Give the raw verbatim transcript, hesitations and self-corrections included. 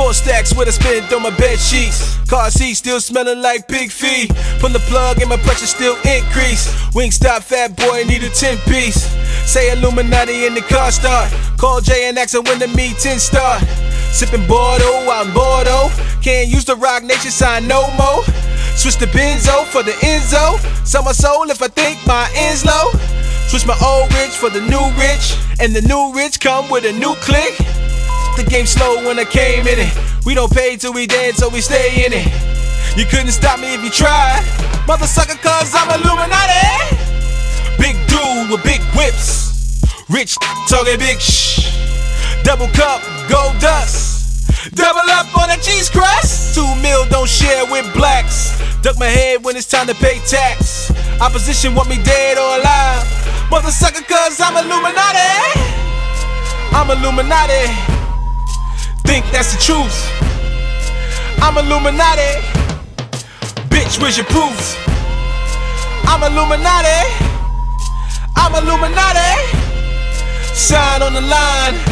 More stacks with a spin on my bed sheets. Car seat still smelling like pig feet. Pull the plug and my pressure still increase. Wingstop fat boy need a ten piece. Say Illuminati in the car start. Call J and X and when the meeting start. Sipping Bordeaux out in Bordeaux. Can't use the Rock Nation sign no more. Switch the Benzo for the Enzo. Sell my soul if I think my end's low. Switch my old rich for the new rich. And the new rich come with a new click. The game slow when I came in it. We don't pay till we dead, so we stay in it. You couldn't stop me if you tried. Mother sucker, cause I'm Illuminati. Big dude with big whips. Rich talking big shh. Double cup, gold dust. Double up on a cheese crust. Two mil don't share with blacks. Duck my head when it's time to pay tax. Opposition want me dead or alive. Mother sucker, cause I'm Illuminati. I'm Illuminati. Think that's the truth. I'm Illuminati. Bitch, where's your proof? I'm Illuminati. I'm Illuminati. Sign on the line.